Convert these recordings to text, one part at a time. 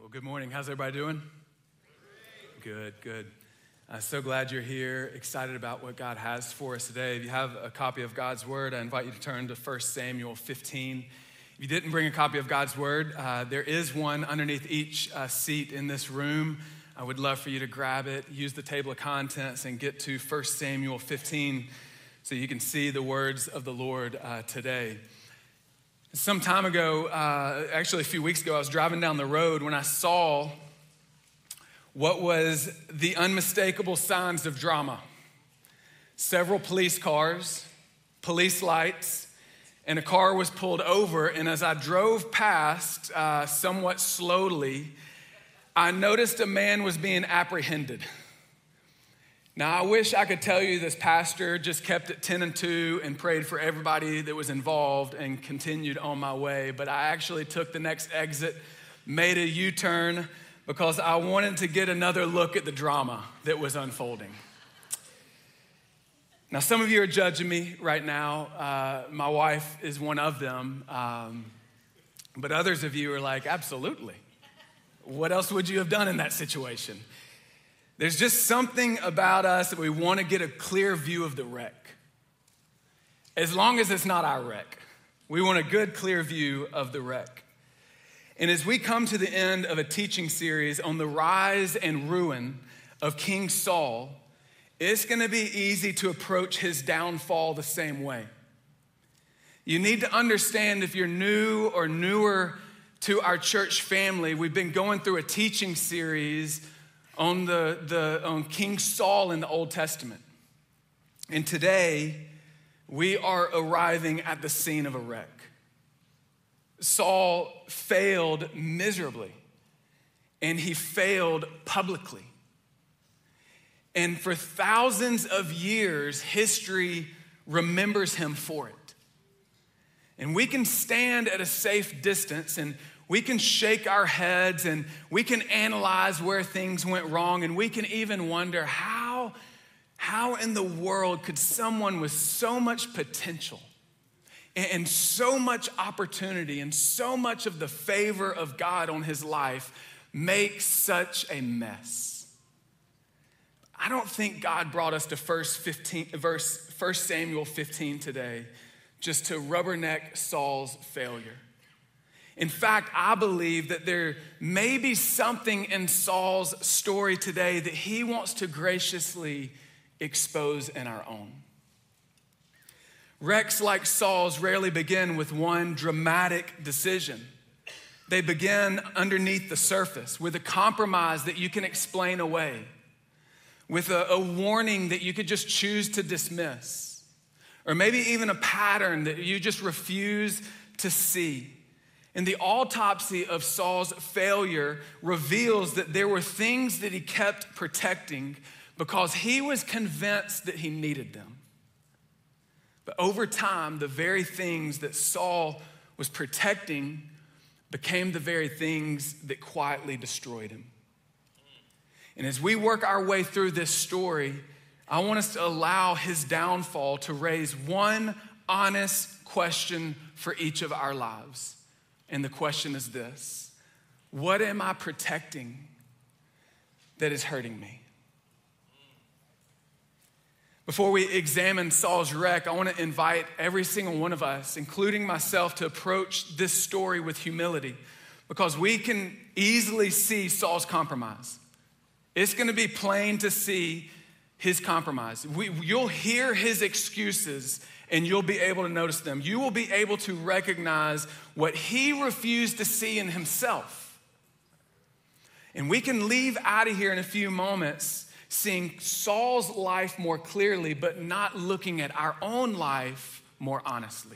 Well, good morning. How's everybody doing? Good. So glad you're here, excited about what God has for us today. If you have a copy of God's Word, I invite you to turn to 1 Samuel 15. If you didn't bring a copy of God's Word, there is one underneath each seat in this room. I would love for you to grab it, use the table of contents, and get to 1 Samuel 15 so you can see the words of the Lord today. Some time ago, actually a few weeks ago, I was driving down the road when I saw what was the unmistakable signs of drama. Several police cars, police lights, and a car was pulled over. And as I drove past somewhat slowly, I noticed a man was being apprehended. Now, I wish I could tell you this pastor just kept it 10 and 2 and prayed for everybody that was involved and continued on my way. But I actually took the next exit, made a U-turn, because I wanted to get another look at the drama that was unfolding. Now, some of you are judging me right now. My wife is one of them. But others of you are like, absolutely. What else would you have done in that situation? There's just something about us that we want to get a clear view of the wreck. As long as it's not our wreck. We want a good, clear view of the wreck. And as we come to the end of a teaching series on the rise and ruin of King Saul, it's going to be easy to approach his downfall the same way. You need to understand, if you're new or newer to our church family, we've been going through a teaching series on on King Saul in the Old Testament. And today, we are arriving at the scene of a wreck. Saul failed miserably, and he failed publicly. And for thousands of years, history remembers him for it. And we can stand at a safe distance and we can shake our heads and we can analyze where things went wrong, and we can even wonder how in the world could someone with so much potential and so much opportunity and so much of the favor of God on his life make such a mess. I don't think God brought us to 1 Samuel 15 today just to rubberneck Saul's failure. In fact, I believe that there may be something in Saul's story today that he wants to graciously expose in our own. Wrecks like Saul's rarely begin with one dramatic decision. They begin underneath the surface with a compromise that you can explain away, with a warning that you could just choose to dismiss, or maybe even a pattern that you just refuse to see. And the autopsy of Saul's failure reveals that there were things that he kept protecting because he was convinced that he needed them. But over time, the very things that Saul was protecting became the very things that quietly destroyed him. And as we work our way through this story, I want us to allow his downfall to raise one honest question for each of our lives. And the question is this: what am I protecting that is hurting me? Before we examine Saul's wreck, I want to invite every single one of us, including myself, to approach this story with humility, because we can easily see Saul's compromise. It's going to be plain to see his compromise. You'll hear his excuses and you'll be able to notice them. You will be able to recognize what he refused to see in himself. And we can leave out of here in a few moments seeing Saul's life more clearly, but not looking at our own life more honestly.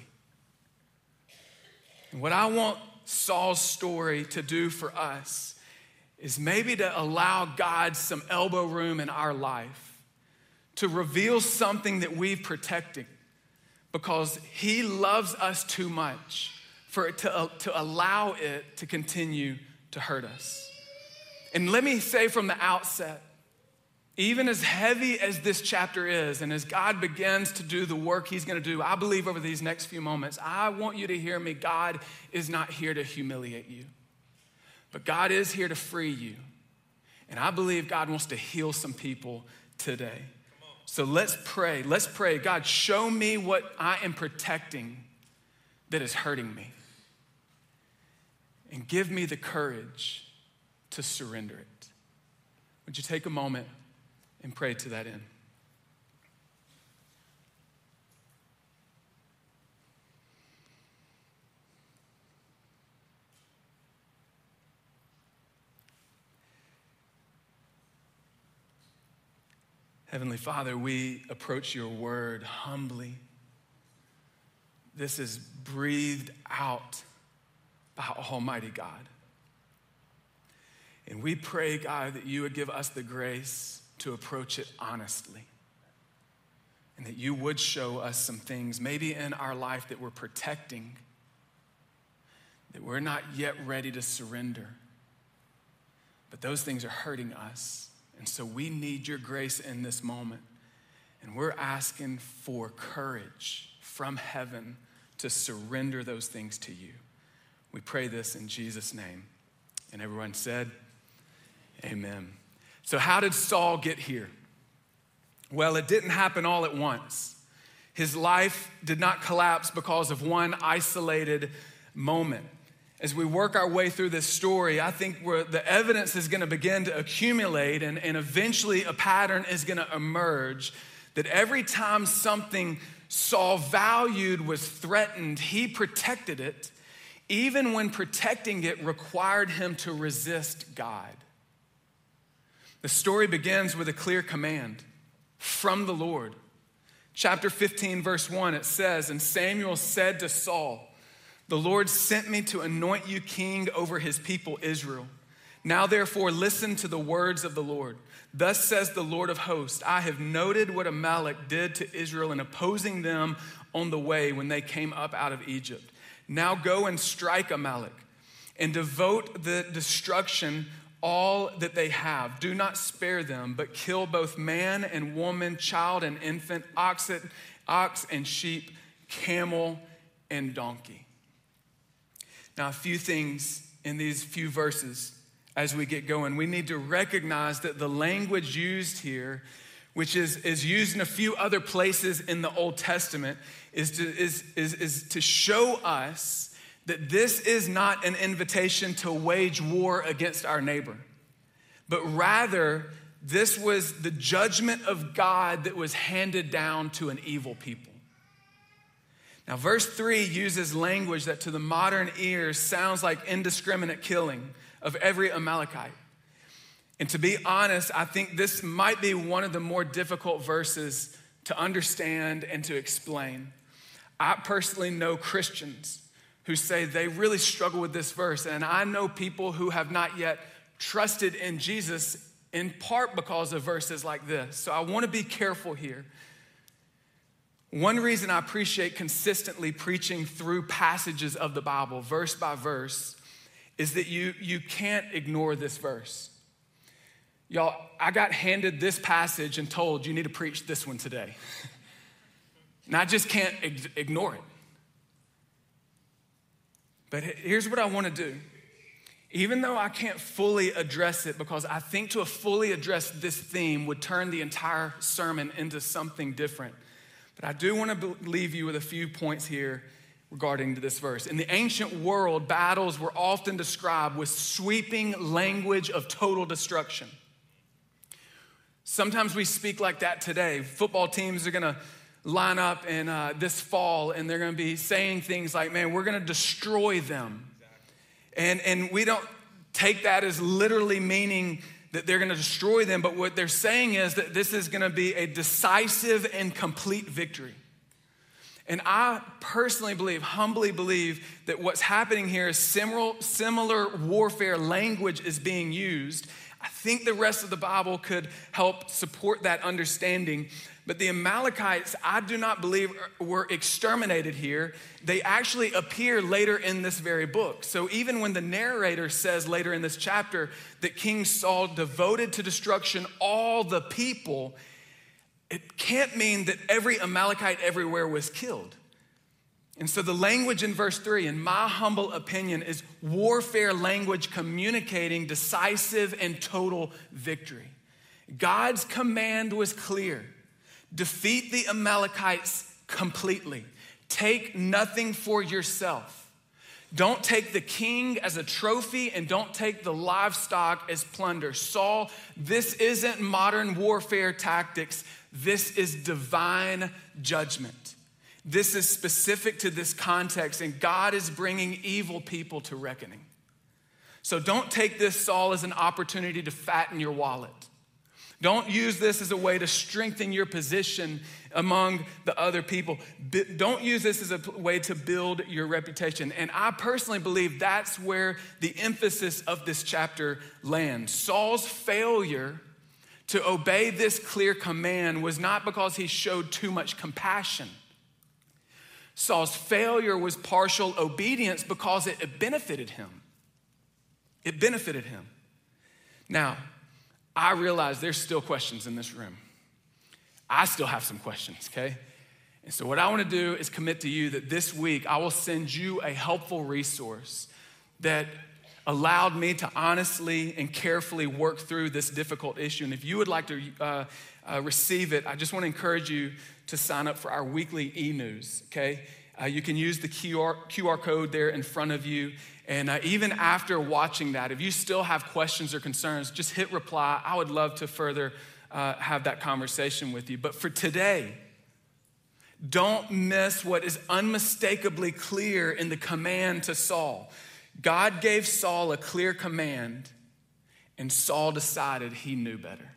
And what I want Saul's story to do for us is maybe to allow God some elbow room in our life to reveal something that we've protected, because he loves us too much for it to allow it to continue to hurt us. And let me say from the outset, even as heavy as this chapter is, and as God begins to do the work he's going to do, I believe over these next few moments, I want you to hear me. God is not here to humiliate you, But God is here to free you. And I believe God wants to heal some people today. So let's pray. Let's pray. God, show me what I am protecting that is hurting me. And give me the courage to surrender it. Would you take a moment and pray to that end? Heavenly Father, we approach your word humbly. This is breathed out by Almighty God. And we pray, God, that you would give us the grace to approach it honestly. And that you would show us some things maybe in our life that we're protecting, that we're not yet ready to surrender. But those things are hurting us. And so we need your grace in this moment. And we're asking for courage from heaven to surrender those things to you. We pray this in Jesus' name. And everyone said, amen. So how did Saul get here? Well, it didn't happen all at once. His life did not collapse because of one isolated moment. As we work our way through this story, I think the evidence is going to begin to accumulate and eventually a pattern is going to emerge that every time something Saul valued was threatened, he protected it, even when protecting it required him to resist God. The story begins with a clear command from the Lord. Chapter 15, verse 1, it says, "And Samuel said to Saul, 'The Lord sent me to anoint you king over his people Israel. Now therefore listen to the words of the Lord. Thus says the Lord of hosts, I have noted what Amalek did to Israel in opposing them on the way when they came up out of Egypt. Now go and strike Amalek and devote the destruction all that they have. Do not spare them, but kill both man and woman, child and infant, ox and sheep, camel and donkey.'" Now, a few things in these few verses as we get going. We need to recognize that the language used here, which is used in a few other places in the Old Testament, is to show us that this is not an invitation to wage war against our neighbor, but rather this was the judgment of God that was handed down to an evil people. Now, verse 3 uses language that to the modern ears sounds like indiscriminate killing of every Amalekite. And to be honest, I think this might be one of the more difficult verses to understand and to explain. I personally know Christians who say they really struggle with this verse, and I know people who have not yet trusted in Jesus in part because of verses like this. So I want to be careful here. One reason I appreciate consistently preaching through passages of the Bible, verse by verse, is that you can't ignore this verse. Y'all, I got handed this passage and told you need to preach this one today. And I just can't ignore it. But here's what I want to do. Even though I can't fully address it, because I think to fully address this theme would turn the entire sermon into something different. But I do want to leave you with a few points here regarding to this verse. In the ancient world, battles were often described with sweeping language of total destruction. Sometimes we speak like that today. Football teams are going to line up in this fall, and they're going to be saying things like, man, we're going to destroy them. And we don't take that as literally meaning that they're going to destroy them, but what they're saying is that this is going to be a decisive and complete victory. And I personally believe, humbly believe, that what's happening here is similar warfare language is being used. I think the rest of the Bible could help support that understanding. But the Amalekites, I do not believe were exterminated here. They actually appear later in this very book. So even when the narrator says later in this chapter that King Saul devoted to destruction all the people, it can't mean that every Amalekite everywhere was killed. And so the language in verse 3, in my humble opinion, is warfare language communicating decisive and total victory. God's command was clear. Defeat the Amalekites completely. Take nothing for yourself. Don't take the king as a trophy and don't take the livestock as plunder. Saul, this isn't modern warfare tactics. This is divine judgment. This is specific to this context, and God is bringing evil people to reckoning. So don't take this, Saul, as an opportunity to fatten your wallet. Don't use this as a way to strengthen your position among the other people. Don't use this as a way to build your reputation. And I personally believe that's where the emphasis of this chapter lands. Saul's failure to obey this clear command was not because he showed too much compassion. Saul's failure was partial obedience because it benefited him. It benefited him. Now, I realize there's still questions in this room. I still have some questions, okay? And so what I want to do is commit to you that this week I will send you a helpful resource that allowed me to honestly and carefully work through this difficult issue. And if you would like to receive it, I just want to encourage you to sign up for our weekly e-news, okay? You can use the QR code there in front of you. And even after watching that, if you still have questions or concerns, just hit reply. I would love to further have that conversation with you. But for today, don't miss what is unmistakably clear in the command to Saul. God gave Saul a clear command, and Saul decided he knew better.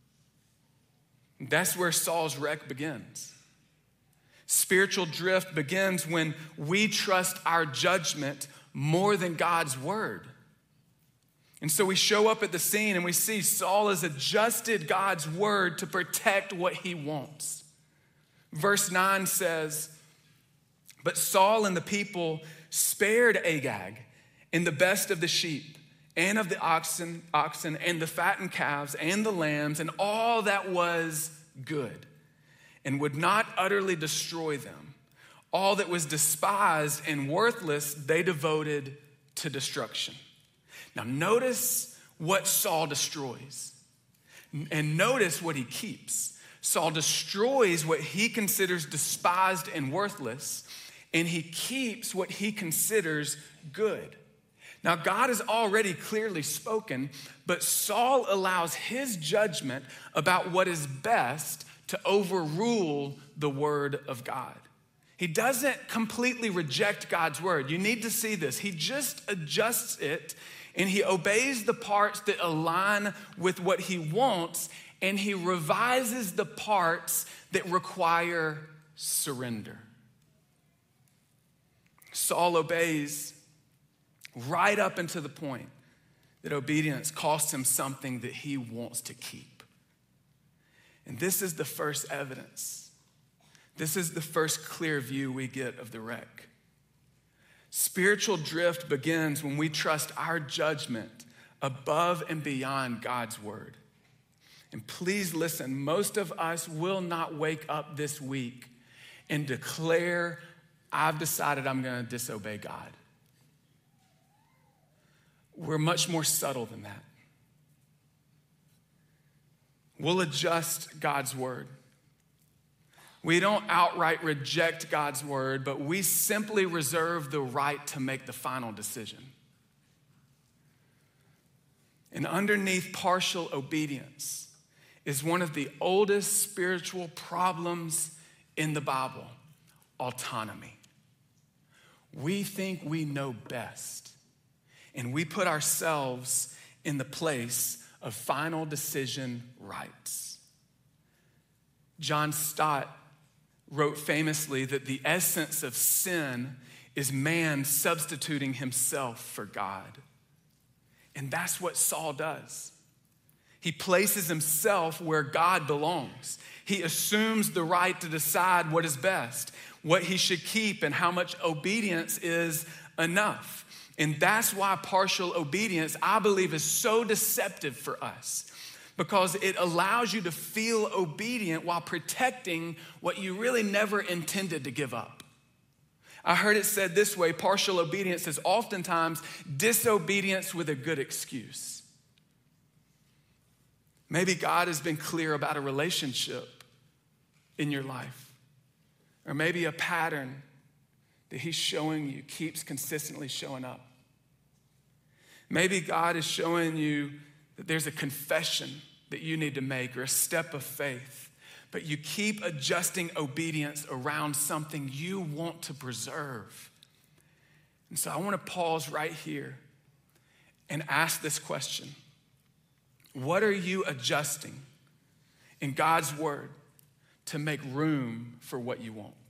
That's where Saul's wreck begins. Spiritual drift begins when we trust our judgment more than God's word. And so we show up at the scene and we see Saul has adjusted God's word to protect what he wants. Verse 9 says, but Saul and the people spared Agag and the best of the sheep and of the oxen and the fattened calves and the lambs and all that was good, and would not utterly destroy them. All that was despised and worthless, they devoted to destruction. Now notice what Saul destroys, and notice what he keeps. Saul destroys what he considers despised and worthless, and he keeps what he considers good. Now, God has already clearly spoken, but Saul allows his judgment about what is best to overrule the word of God. He doesn't completely reject God's word. You need to see this. He just adjusts it, and he obeys the parts that align with what he wants, and he revises the parts that require surrender. Saul obeys right up until the point that obedience costs him something that he wants to keep. And this is the first evidence. This is the first clear view we get of the wreck. Spiritual drift begins when we trust our judgment above and beyond God's word. And please listen, most of us will not wake up this week and declare, I've decided I'm going to disobey God. We're much more subtle than that. We'll adjust God's word. We don't outright reject God's word, but we simply reserve the right to make the final decision. And underneath partial obedience is one of the oldest spiritual problems in the Bible: autonomy. We think we know best, and we put ourselves in the place of final decision rights. John Stott wrote famously that the essence of sin is man substituting himself for God. And that's what Saul does. He places himself where God belongs. He assumes the right to decide what is best, what he should keep, and how much obedience is enough. And that's why partial obedience, I believe, is so deceptive for us, because it allows you to feel obedient while protecting what you really never intended to give up. I heard it said this way: partial obedience is oftentimes disobedience with a good excuse. Maybe God has been clear about a relationship in your life, or maybe a pattern that he's showing you keeps consistently showing up. Maybe God is showing you that there's a confession that you need to make or a step of faith, but you keep adjusting obedience around something you want to preserve. And so I want to pause right here and ask this question. What are you adjusting in God's word to make room for what you want?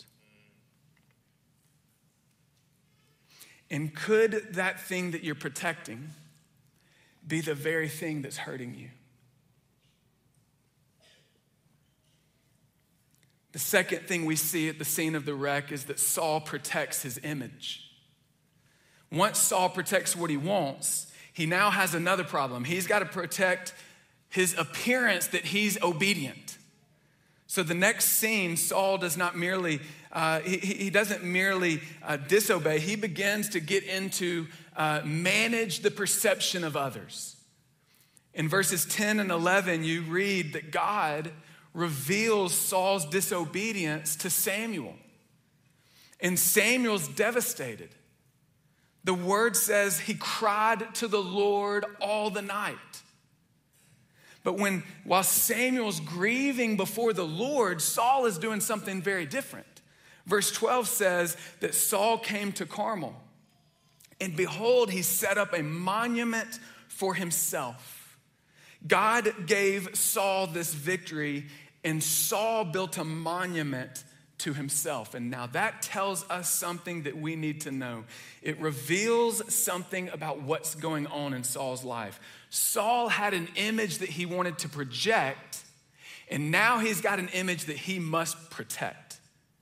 And could that thing that you're protecting be the very thing that's hurting you? The second thing we see at the scene of the wreck is that Saul protects his image. Once Saul protects what he wants, he now has another problem. He's got to protect his appearance that he's obedient. So the next scene, Saul does not merely, he doesn't merely disobey. He begins to get into manage the perception of others. In verses 10 and 11, you read that God reveals Saul's disobedience to Samuel. And Samuel's devastated. The word says he cried to the Lord all the night. But while Samuel's grieving before the Lord, Saul is doing something very different. Verse 12 says that Saul came to Carmel, and behold, he set up a monument for himself. God gave Saul this victory, and Saul built a monument to himself. And now that tells us something that we need to know. It reveals something about what's going on in Saul's life. Saul had an image that he wanted to project, and now he's got an image that he must protect.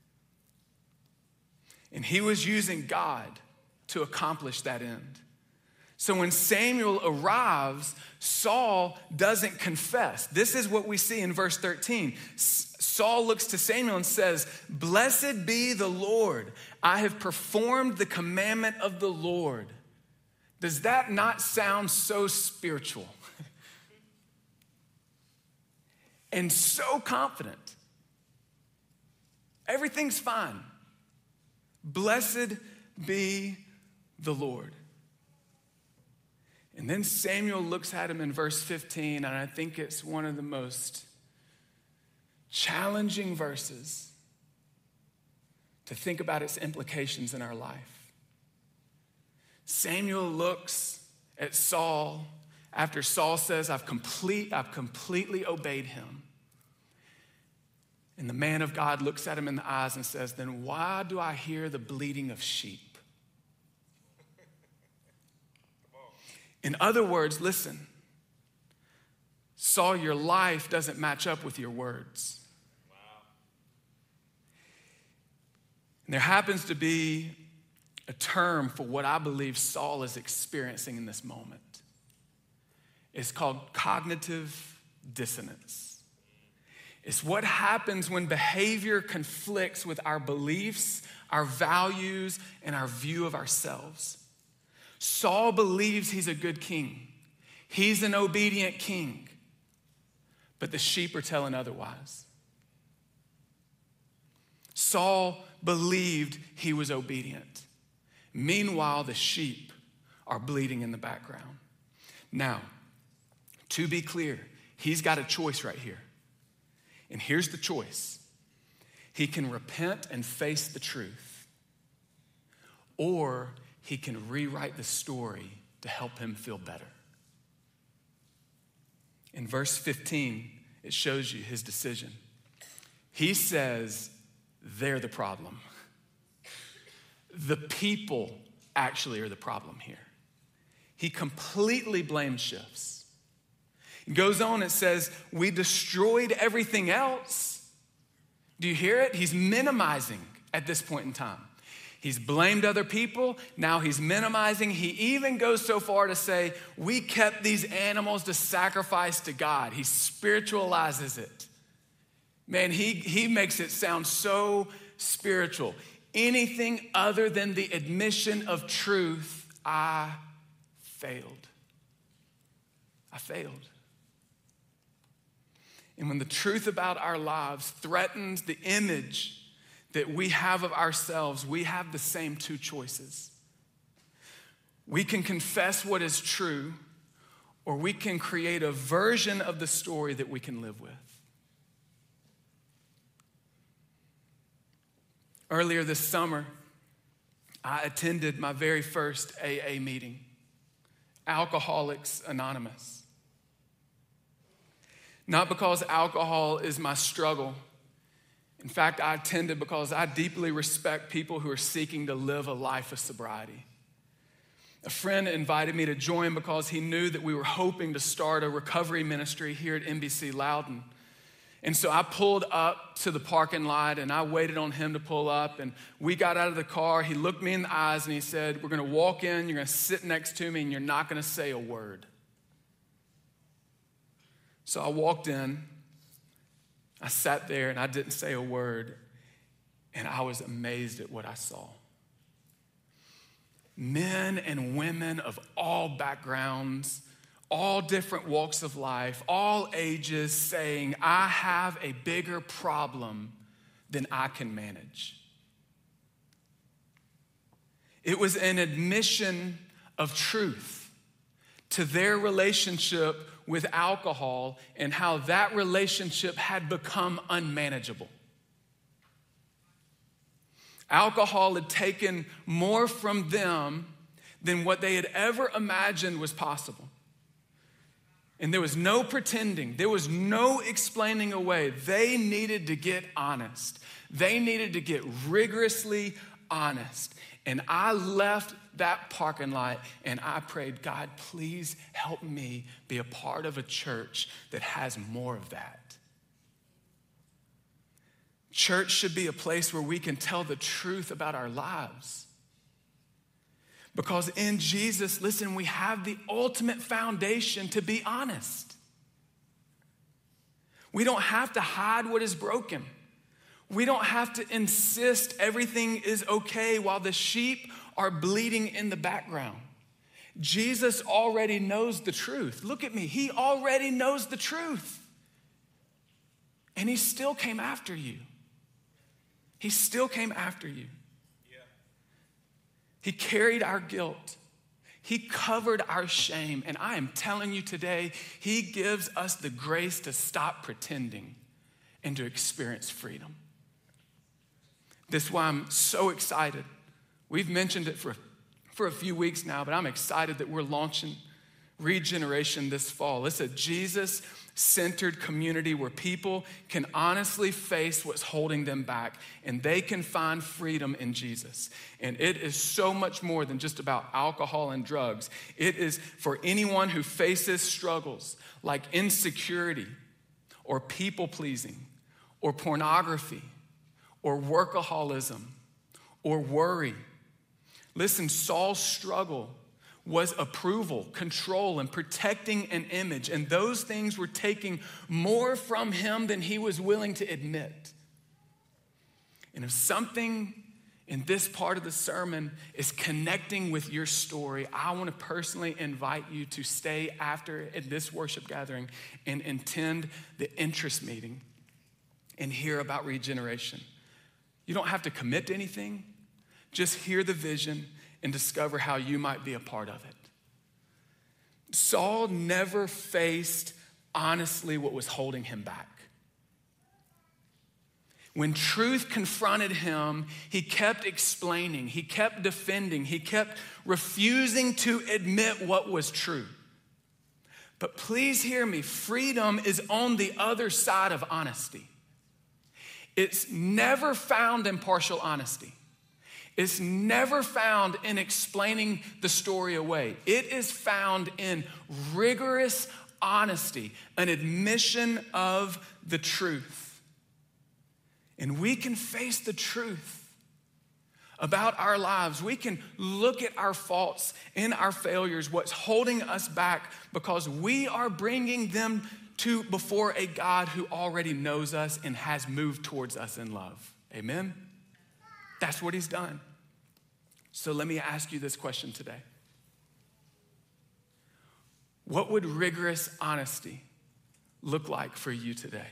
And he was using God to accomplish that end. So when Samuel arrives, Saul doesn't confess. This is what we see in verse 13. Saul looks to Samuel and says, "Blessed be the Lord. I have performed the commandment of the Lord." Does that not sound so spiritual? And so confident. Everything's fine. Blessed be the Lord. And then Samuel looks at him in verse 15, and I think it's one of the most challenging verses to think about its implications in our life. Samuel looks at Saul after Saul says, I've completely obeyed him. And the man of God looks at him in the eyes and says, then why do I hear the bleating of sheep? In other words, listen, Saul, your life doesn't match up with your words. Wow. And there happens to be a term for what I believe Saul is experiencing in this moment. It's called cognitive dissonance. It's what happens when behavior conflicts with our beliefs, our values, and our view of ourselves. Saul believes he's a good king. He's an obedient king. But the sheep are telling otherwise. Saul believed he was obedient. Meanwhile, the sheep are bleating in the background. Now, to be clear, he's got a choice right here. And here's the choice. He can repent and face the truth, or he can rewrite the story to help him feel better. In verse 15, it shows you his decision. He says, they're the problem. The people actually are the problem here. He completely blame shifts. It goes on, it says, we destroyed everything else. Do you hear it? He's minimizing at this point in time. He's blamed other people. Now he's minimizing. He even goes so far to say, we kept these animals to sacrifice to God. He spiritualizes it. Man, he makes it sound so spiritual. anything other than the admission of truth, I failed. I failed. And when the truth about our lives threatens the image that we have of ourselves, we have the same two choices. We can confess what is true, or we can create a version of the story that we can live with. Earlier this summer, I attended my very first AA meeting, Alcoholics Anonymous. Not because alcohol is my struggle. In fact, I attended because I deeply respect people who are seeking to live a life of sobriety. A friend invited me to join because he knew that we were hoping to start a recovery ministry here at NBC Loudoun. And so I pulled up to the parking lot and I waited on him to pull up, and we got out of the car. He looked me in the eyes and he said, "We're going to walk in, you're going to sit next to me, and you're not going to say a word." So I walked in, I sat there and I didn't say a word, and I was amazed at what I saw. Men and women of all backgrounds, all different walks of life, all ages, saying, "I have a bigger problem than I can manage." It was an admission of truth to their relationship with alcohol and how that relationship had become unmanageable. Alcohol had taken more from them than what they had ever imagined was possible. And there was no pretending. There was no explaining away. They needed to get honest. They needed to get rigorously honest. And I left that parking lot and I prayed, "God, please help me be a part of a church that has more of that." Church should be a place where we can tell the truth about our lives. Because in Jesus, listen, we have the ultimate foundation to be honest. We don't have to hide what is broken. We don't have to insist everything is okay while the sheep are bleeding in the background. Jesus already knows the truth. Look at me. He already knows the truth. And he still came after you. He still came after you. He carried our guilt. He covered our shame. And I am telling you today, he gives us the grace to stop pretending and to experience freedom. This is why I'm so excited. We've mentioned it for a few weeks now, but I'm excited that we're launching Regeneration this fall. It's a Jesus-centered community where people can honestly face what's holding them back, and they can find freedom in Jesus. And it is so much more than just about alcohol and drugs. It is for anyone who faces struggles like insecurity or people-pleasing or pornography or workaholism or worry. Listen, Saul's struggle was approval, control, and protecting an image. And those things were taking more from him than he was willing to admit. And if something in this part of the sermon is connecting with your story, I want to personally invite you to stay after at this worship gathering and attend the interest meeting and hear about regeneration. You don't have to commit to anything. Just hear the vision and discover how you might be a part of it. Saul never faced honestly what was holding him back. When truth confronted him, he kept explaining, he kept defending, he kept refusing to admit what was true. But please hear me, freedom is on the other side of honesty. It's never found in partial honesty. It's never found in explaining the story away. It is found in rigorous honesty, an admission of the truth. And we can face the truth about our lives. We can look at our faults and our failures, what's holding us back, because we are bringing them to before a God who already knows us and has moved towards us in love. Amen? That's what he's done. So let me ask you this question today. What would rigorous honesty look like for you today?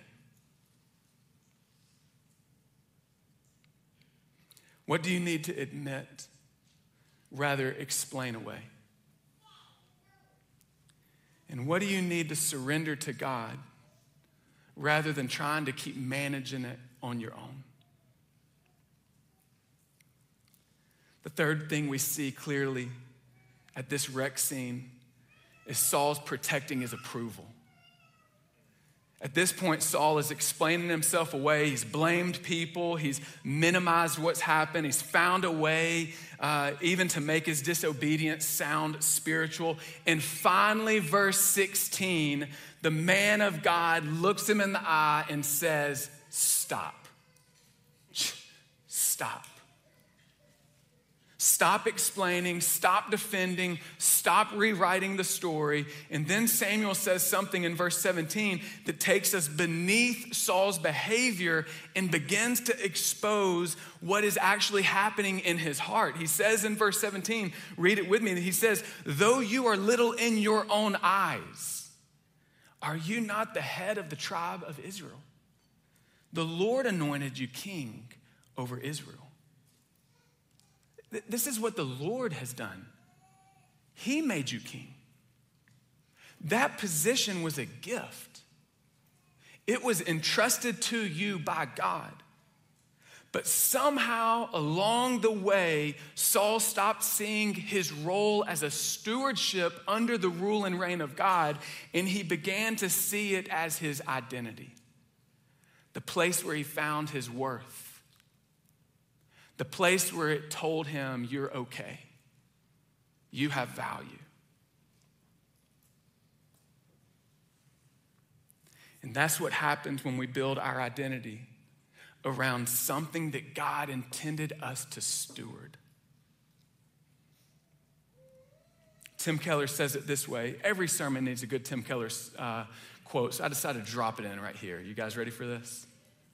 What do you need to admit, rather explain away? And what do you need to surrender to God rather than trying to keep managing it on your own? The third thing we see clearly at this wreck scene is Saul's protecting his approval. At this point, Saul is explaining himself away. He's blamed people. He's minimized what's happened. He's found a way even to make his disobedience sound spiritual. And finally, verse 16, the man of God looks him in the eye and says, stop. Stop. Stop explaining, stop defending, stop rewriting the story. And then Samuel says something in verse 17 that takes us beneath Saul's behavior and begins to expose what is actually happening in his heart. He says in verse 17, read it with me, he says, though you are little in your own eyes, are you not the head of the tribe of Israel? The Lord anointed you king over Israel. This is what the Lord has done. He made you king. That position was a gift. It was entrusted to you by God. But somehow along the way, Saul stopped seeing his role as a stewardship under the rule and reign of God, and he began to see it as his identity, the place where he found his worth. The place where it told him, you're okay. You have value. And that's what happens when we build our identity around something that God intended us to steward. Tim Keller says it this way. Every sermon needs a good Tim Keller quote, so I decided to drop it in right here. You guys ready for this?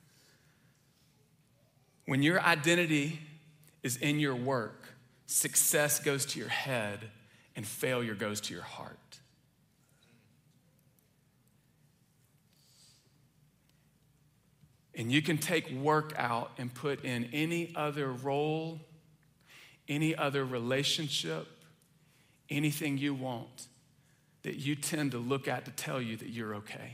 When your identity is in your work, success goes to your head and failure goes to your heart. And you can take work out and put in any other role, any other relationship, anything you want that you tend to look at to tell you that you're okay.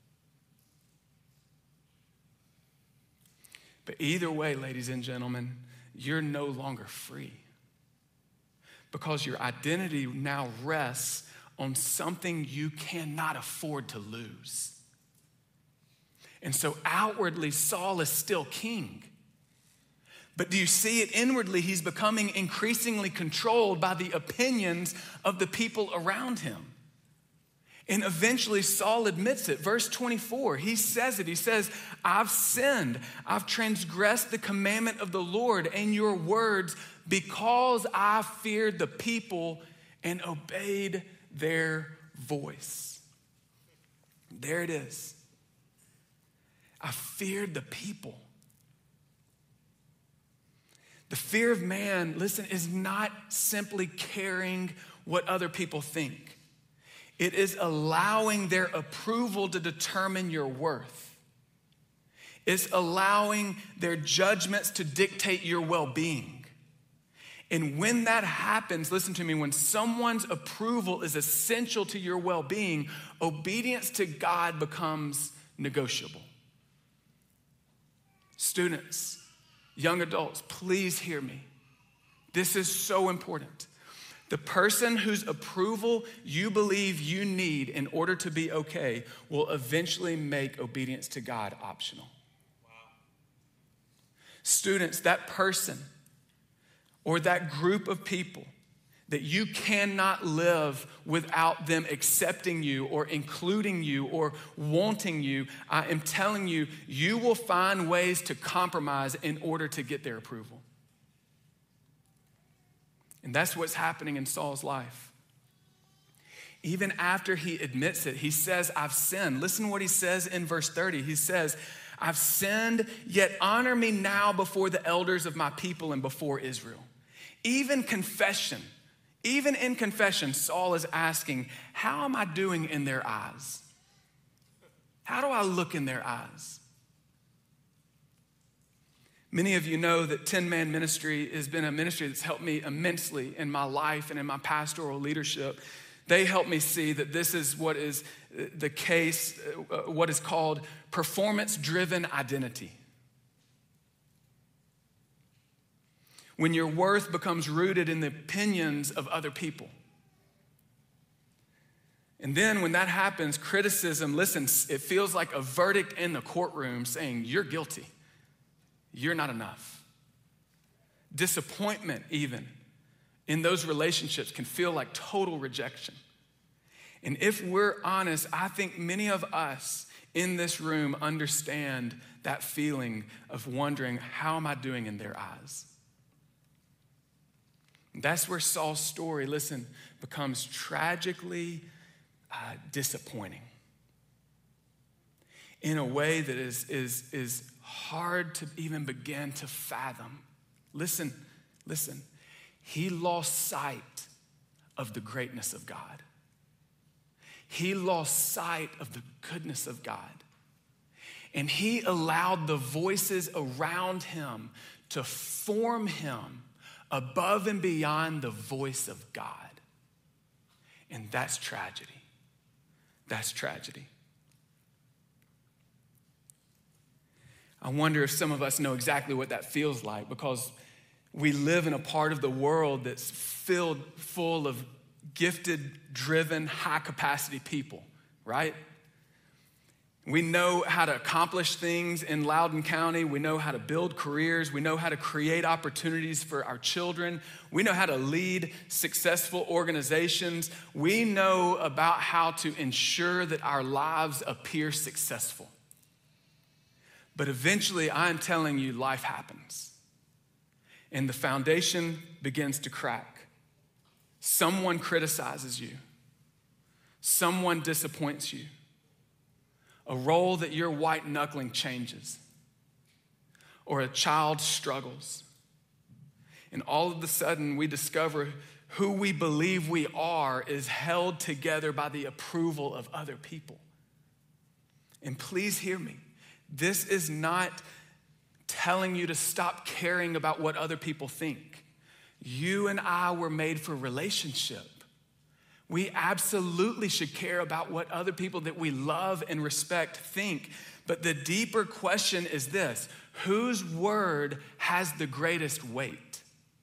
But either way, ladies and gentlemen, you're no longer free because your identity now rests on something you cannot afford to lose. And so outwardly, Saul is still king. But do you see it inwardly? He's becoming increasingly controlled by the opinions of the people around him. And eventually Saul admits it. Verse 24, he says it. He says, I've sinned. I've transgressed the commandment of the Lord and your words because I feared the people and obeyed their voice. There it is. I feared the people. The fear of man, listen, is not simply caring what other people think. It is allowing their approval to determine your worth. It's allowing their judgments to dictate your well-being. And when that happens, listen to me, when someone's approval is essential to your well-being, obedience to God becomes negotiable. Students, young adults, please hear me. This is so important. The person whose approval you believe you need in order to be okay will eventually make obedience to God optional. Wow. Students, that person or that group of people that you cannot live without them accepting you or including you or wanting you, I am telling you, you will find ways to compromise in order to get their approval. And that's what's happening in Saul's life. Even after he admits it, he says, I've sinned. Listen to what he says in verse 30. He says, I've sinned, yet honor me now before the elders of my people and before Israel. Even in confession, Saul is asking, how am I doing in their eyes? How do I look in their eyes? Many of you know that 10-man ministry has been a ministry that's helped me immensely in my life and in my pastoral leadership. They help me see that this is what is the case, what is called performance-driven identity. When your worth becomes rooted in the opinions of other people. And then when that happens, criticism, listen, it feels like a verdict in the courtroom saying, you're guilty. You're not enough. Disappointment even in those relationships can feel like total rejection. And if we're honest, I think many of us in this room understand that feeling of wondering, how am I doing in their eyes? That's where Saul's story, listen, becomes tragically disappointing in a way that is hard to even begin to fathom. Listen. He lost sight of the greatness of God. He lost sight of the goodness of God. And he allowed the voices around him to form him above and beyond the voice of God. And that's tragedy. That's tragedy. I wonder if some of us know exactly what that feels like, because we live in a part of the world that's filled full of gifted, driven, high-capacity people, right? We know how to accomplish things in Loudoun County. We know how to build careers. We know how to create opportunities for our children. We know how to lead successful organizations. We know about how to ensure that our lives appear successful. But eventually, I'm telling you, life happens. And the foundation begins to crack. Someone criticizes you. Someone disappoints you. A role that you're white-knuckling changes. Or a child struggles. And all of a sudden, we discover who we believe we are is held together by the approval of other people. And please hear me. This is not telling you to stop caring about what other people think. You and I were made for relationship. We absolutely should care about what other people that we love and respect think. But the deeper question is this: whose word has the greatest weight?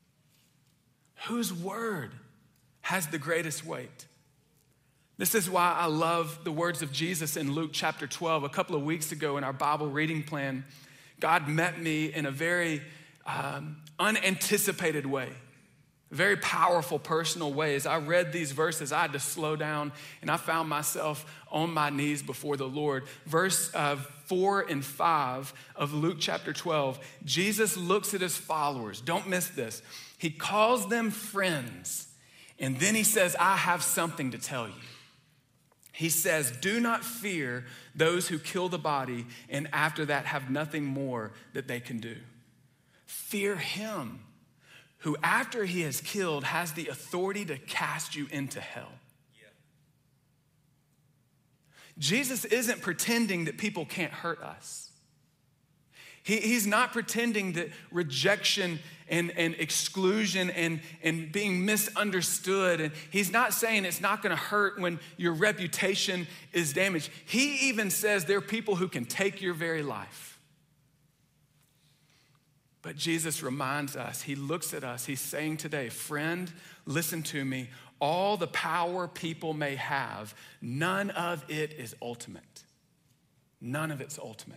Whose word has the greatest weight? This is why I love the words of Jesus in Luke chapter 12. A couple of weeks ago in our Bible reading plan, God met me in a very unanticipated way, a very powerful, personal way. As I read these verses, I had to slow down, and I found myself on my knees before the Lord. Verse 4 and 5 of Luke chapter 12, Jesus looks at his followers. Don't miss this. He calls them friends, and then he says, I have something to tell you. He says, do not fear those who kill the body and after that have nothing more that they can do. Fear him who after he has killed has the authority to cast you into hell. Yeah. Jesus isn't pretending that people can't hurt us. He's not pretending that rejection and exclusion and being misunderstood. And he's not saying it's not going to hurt when your reputation is damaged. He even says there are people who can take your very life. But Jesus reminds us, he looks at us, he's saying today, friend, listen to me. All the power people may have, none of it is ultimate. None of it's ultimate.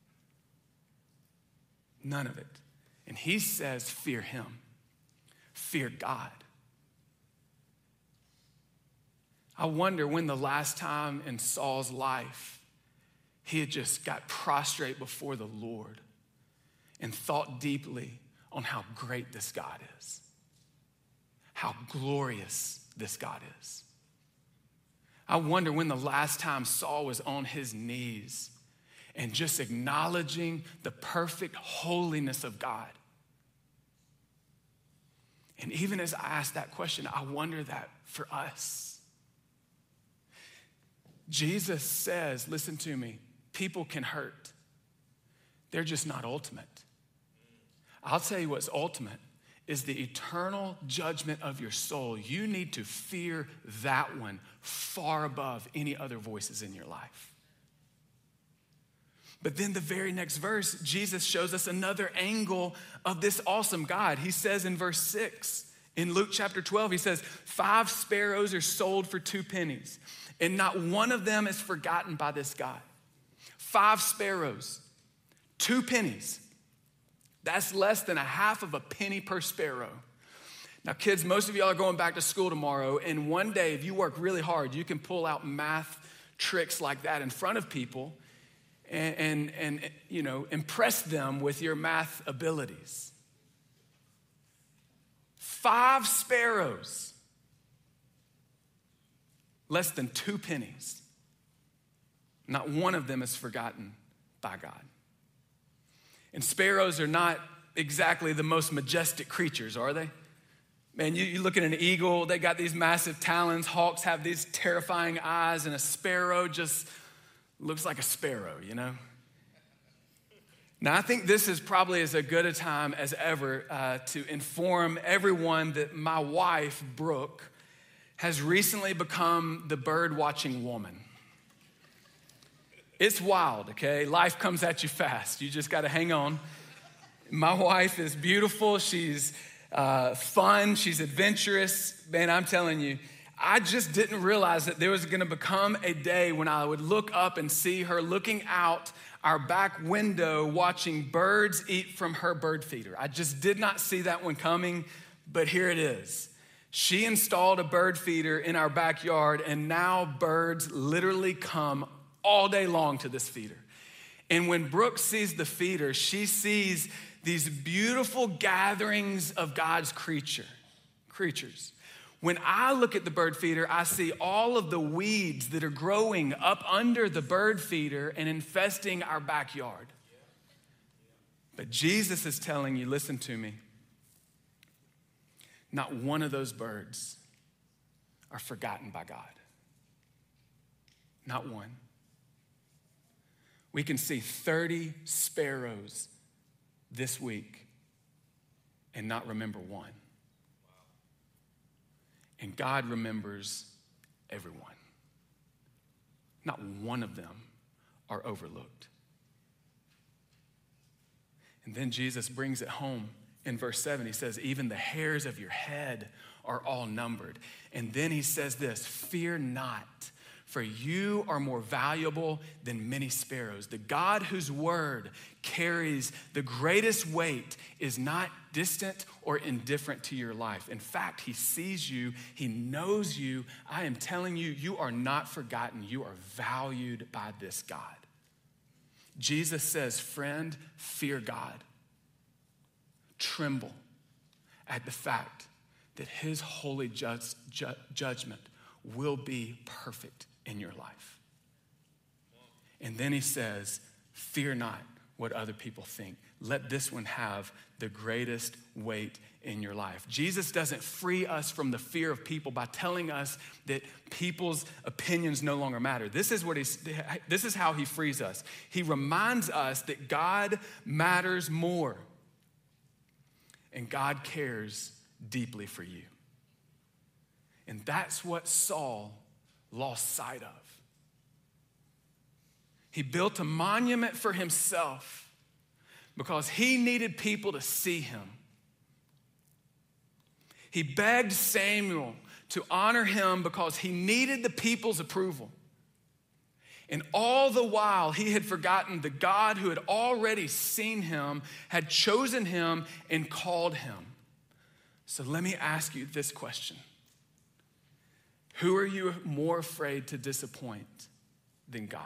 None of it. And he says, fear him. Fear God. I wonder when the last time in Saul's life he had just got prostrate before the Lord and thought deeply on how great this God is, how glorious this God is. I wonder when the last time Saul was on his knees and just acknowledging the perfect holiness of God. And even as I ask that question, I wonder that for us. Jesus says, listen to me, people can hurt. They're just not ultimate. I'll tell you what's ultimate is the eternal judgment of your soul. You need to fear that one far above any other voices in your life. But then the very next verse, Jesus shows us another angle of this awesome God. He says in verse 6, in Luke chapter 12, he says, 5 sparrows are sold for 2 pennies, and not one of them is forgotten by this God. 5 sparrows, 2 pennies. That's less than a half of a penny per sparrow. Now, kids, most of y'all are going back to school tomorrow, and one day, if you work really hard, you can pull out math tricks like that in front of people and you know, impress them with your math abilities. 5 sparrows, less than 2 pennies. Not one of them is forgotten by God. And sparrows are not exactly the most majestic creatures, are they? Man, you look at an eagle, they got these massive talons. Hawks have these terrifying eyes, and a sparrow just looks like a sparrow, you know? Now, I think this is probably as good a time as ever to inform everyone that my wife, Brooke, has recently become the bird-watching woman. It's wild, okay? Life comes at you fast. You just got to hang on. My wife is beautiful. She's fun. She's adventurous. Man, I'm telling you, I just didn't realize that there was going to become a day when I would look up and see her looking out our back window watching birds eat from her bird feeder. I just did not see that one coming, but here it is. She installed a bird feeder in our backyard, and now birds literally come all day long to this feeder. And when Brooke sees the feeder, she sees these beautiful gatherings of God's creatures. When I look at the bird feeder, I see all of the weeds that are growing up under the bird feeder and infesting our backyard. But Jesus is telling you, listen to me, not one of those birds are forgotten by God. Not one. We can see 30 sparrows this week and not remember one. And God remembers everyone. Not one of them are overlooked. And then Jesus brings it home in verse 7. He says, even the hairs of your head are all numbered. And then he says this, fear not, for you are more valuable than many sparrows. The God whose word carries the greatest weight is not distant or indifferent to your life. In fact, he sees you, he knows you. I am telling you, you are not forgotten. You are valued by this God. Jesus says, friend, fear God. Tremble at the fact that his holy judgment will be perfect in your life. And then he says, fear not what other people think. Let this one have the greatest weight in your life. Jesus doesn't free us from the fear of people by telling us that people's opinions no longer matter. This is how he frees us. He reminds us that God matters more, and God cares deeply for you. And that's what Saul lost sight of. He built a monument for himself because he needed people to see him. He begged Samuel to honor him because he needed the people's approval. And all the while, he had forgotten the God who had already seen him, had chosen him, and called him. So let me ask you this question. Who are you more afraid to disappoint than God?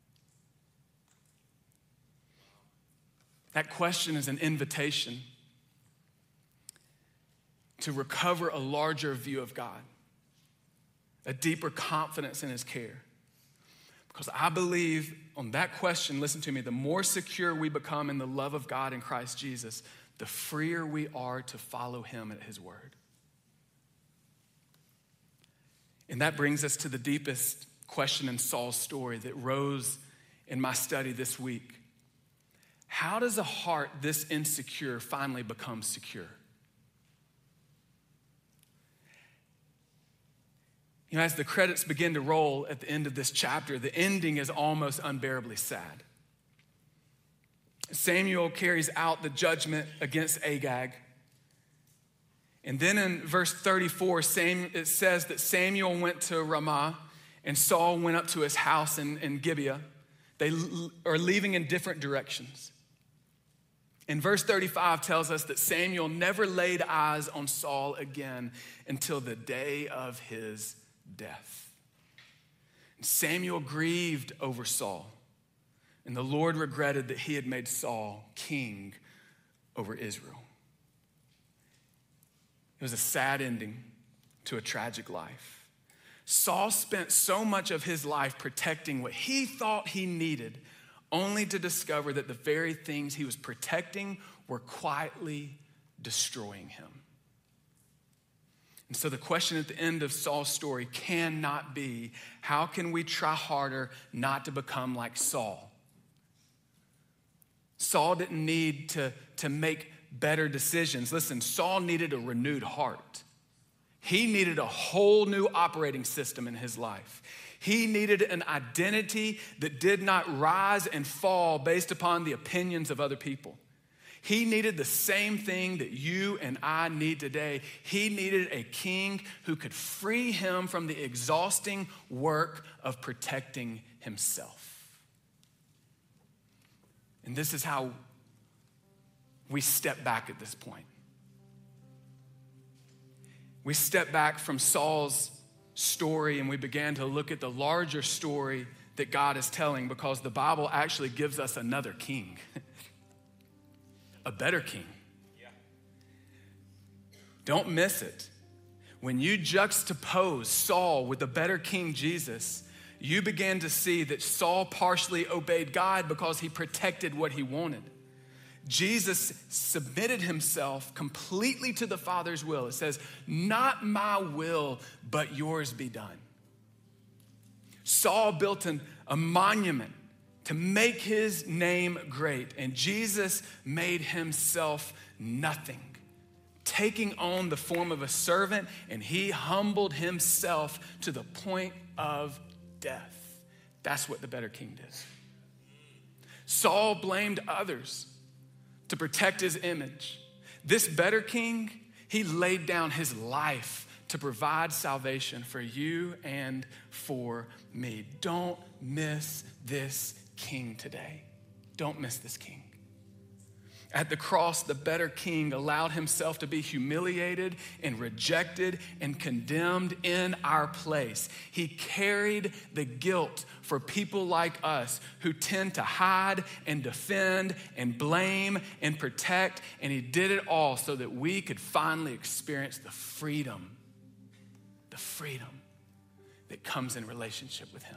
That question is an invitation to recover a larger view of God, a deeper confidence in his care. Because I believe on that question, listen to me, the more secure we become in the love of God in Christ Jesus, the freer we are to follow him at his word. And that brings us to the deepest question in Saul's story that rose in my study this week. How does a heart this insecure finally become secure? You know, as the credits begin to roll at the end of this chapter, the ending is almost unbearably sad. Samuel carries out the judgment against Agag. And then in verse 34, it says that Samuel went to Ramah and Saul went up to his house in Gibeah. They are leaving in different directions. And verse 35 tells us that Samuel never laid eyes on Saul again until the day of his death. And Samuel grieved over Saul, and the Lord regretted that he had made Saul king over Israel. It was a sad ending to a tragic life. Saul spent so much of his life protecting what he thought he needed, only to discover that the very things he was protecting were quietly destroying him. And so the question at the end of Saul's story cannot be, how can we try harder not to become like Saul? Saul didn't need to make better decisions. Listen, Saul needed a renewed heart. He needed a whole new operating system in his life. He needed an identity that did not rise and fall based upon the opinions of other people. He needed the same thing that you and I need today. He needed a king who could free him from the exhausting work of protecting himself. And this is how we step back at this point. We step back from Saul's story and we began to look at the larger story that God is telling, because the Bible actually gives us another king. A better king. Yeah. Don't miss it. When you juxtapose Saul with the better King Jesus, you begin to see that Saul partially obeyed God because he protected what he wanted. Jesus submitted himself completely to the Father's will. It says, not my will, but yours be done. Saul built a monument to make his name great, and Jesus made himself nothing, taking on the form of a servant, and he humbled himself to the point of death. That's what the better king did. Saul blamed others to protect his image. This better king, he laid down his life to provide salvation for you and for me. Don't miss this king today. Don't miss this king. At the cross, the better king allowed himself to be humiliated and rejected and condemned in our place. He carried the guilt for people like us who tend to hide and defend and blame and protect, and he did it all so that we could finally experience the freedom that comes in relationship with him.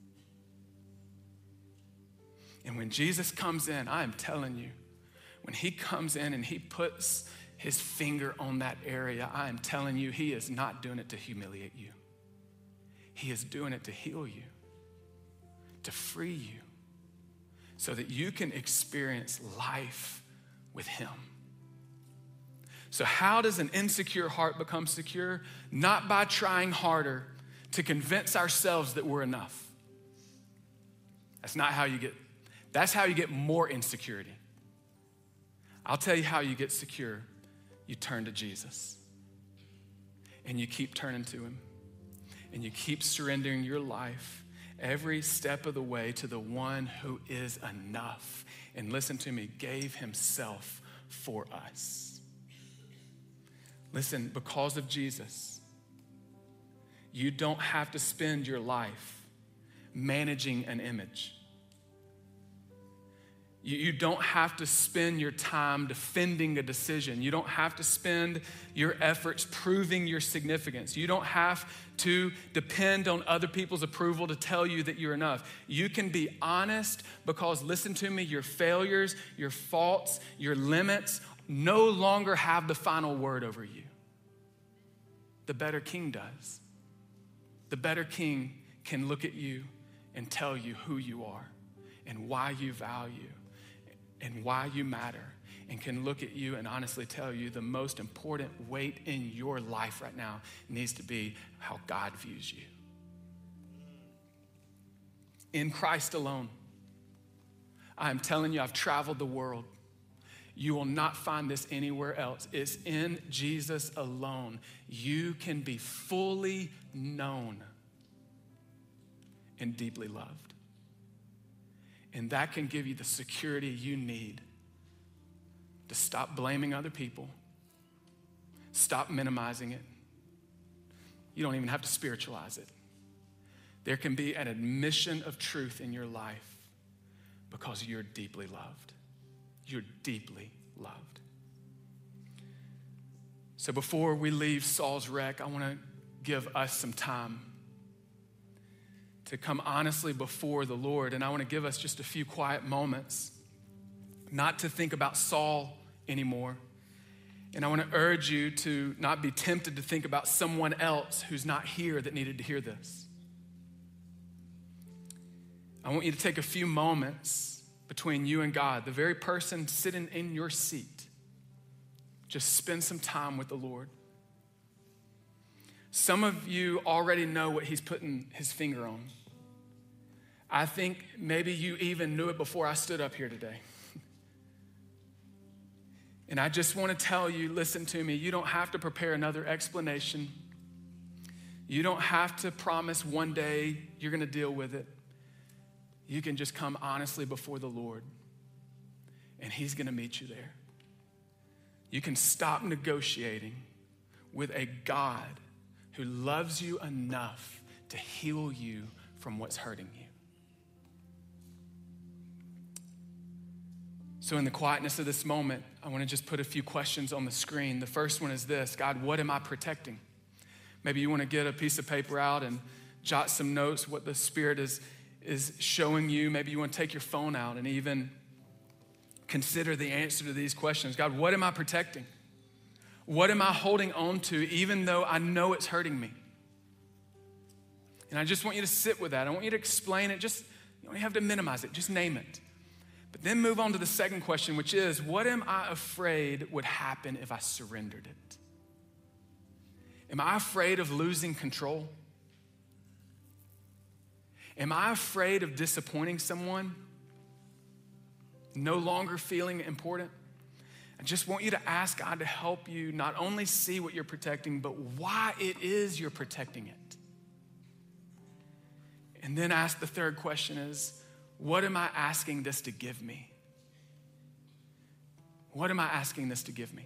And when Jesus comes in, I am telling you, when he comes in and he puts his finger on that area, I am telling you, he is not doing it to humiliate you. He is doing it to heal you, to free you, so that you can experience life with him. So how does an insecure heart become secure? Not by trying harder to convince ourselves that we're enough. That's how you get more insecurity. I'll tell you how you get secure. You turn to Jesus. And you keep turning to him. And you keep surrendering your life every step of the way to the one who is enough. And listen to me, gave himself for us. Listen, because of Jesus, you don't have to spend your life managing an image. You don't have to spend your time defending a decision. You don't have to spend your efforts proving your significance. You don't have to depend on other people's approval to tell you that you're enough. You can be honest because, listen to me, your failures, your faults, your limits no longer have the final word over you. The better king does. The better king can look at you and tell you who you are and why you value and why you matter, and can look at you and honestly tell you the most important weight in your life right now needs to be how God views you. In Christ alone. I am telling you, I've traveled the world. You will not find this anywhere else. It's in Jesus alone. You can be fully known and deeply loved. And that can give you the security you need to stop blaming other people, stop minimizing it. You don't even have to spiritualize it. There can be an admission of truth in your life because you're deeply loved. You're deeply loved. So before we leave Saul's wreck, I want to give us some time to come honestly before the Lord. And I want to give us just a few quiet moments, not to think about Saul anymore. And I want to urge you to not be tempted to think about someone else who's not here that needed to hear this. I want you to take a few moments between you and God, the very person sitting in your seat. Just spend some time with the Lord. Some of you already know what he's putting his finger on. I think maybe you even knew it before I stood up here today. And I just want to tell you, listen to me, you don't have to prepare another explanation. You don't have to promise one day you're going to deal with it. You can just come honestly before the Lord, and he's going to meet you there. You can stop negotiating with a God who loves you enough to heal you from what's hurting you. So in the quietness of this moment, I want to just put a few questions on the screen. The first one is this: God, what am I protecting? Maybe you want to get a piece of paper out and jot some notes, what the Spirit is showing you. Maybe you want to take your phone out and even consider the answer to these questions. God, what am I protecting? What am I holding on to even though I know it's hurting me? And I just want you to sit with that. I want you to explain it. Just, you don't have to minimize it. Just name it. But then move on to the second question, which is, what am I afraid would happen if I surrendered it? Am I afraid of losing control? Am I afraid of disappointing someone? No longer feeling important? I just want you to ask God to help you not only see what you're protecting, but why it is you're protecting it. And then ask the third question is, what am I asking this to give me? What am I asking this to give me?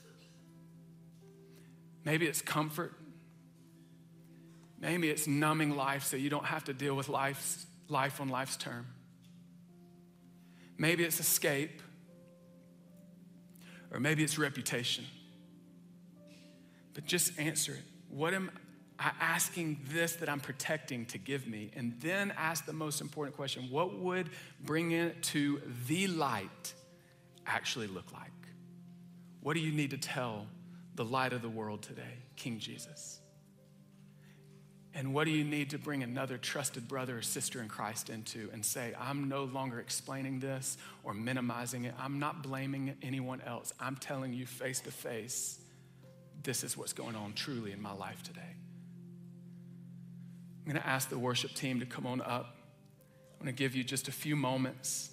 Maybe it's comfort. Maybe it's numbing life so you don't have to deal with life on life's term. Maybe it's escape. Or maybe it's reputation. But just answer it. What am I asking this that I'm protecting to give me? And then ask the most important question: what would bring it to the light actually look like? What do you need to tell the light of the world today, King Jesus? And what do you need to bring another trusted brother or sister in Christ into and say, I'm no longer explaining this or minimizing it. I'm not blaming anyone else. I'm telling you face to face, this is what's going on truly in my life today. I'm going to ask the worship team to come on up. I'm going to give you just a few moments.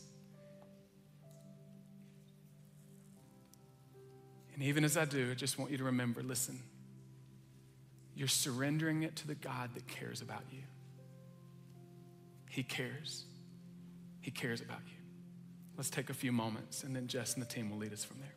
And even as I do, I just want you to remember, listen, you're surrendering it to the God that cares about you. He cares. He cares about you. Let's take a few moments, and then Jess and the team will lead us from there.